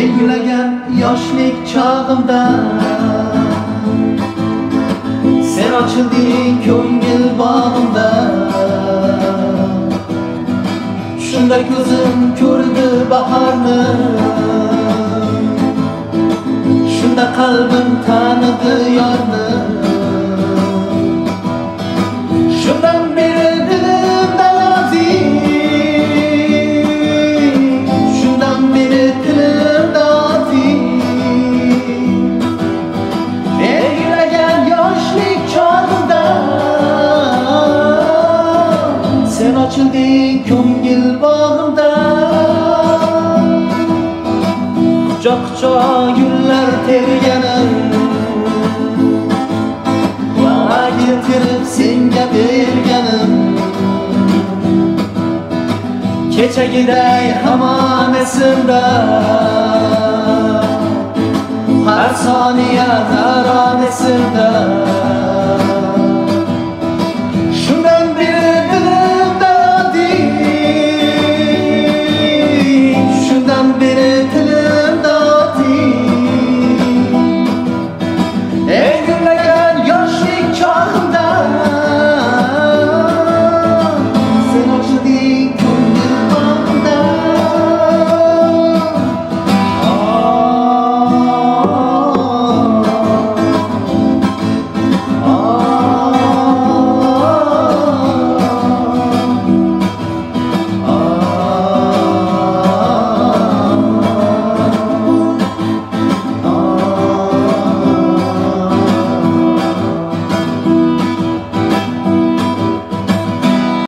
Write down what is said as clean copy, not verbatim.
Eğilagan yoshlik chog'imda sen ochilding ko'ngil bog'imda. Shunda ko'zim ko'rdi baharni, shunda qalbim tanidi yorni. Shundan beri dilimda nozik, shundan beri tilimda oting. Eğilagan yoshlik chog'imda sen ochilding ko'ngil bog'imda. Quchoq-quchoq gullar terganim, yana keltirib senga berganim. Kechagiday hamon esimda, har soniya taron esimda.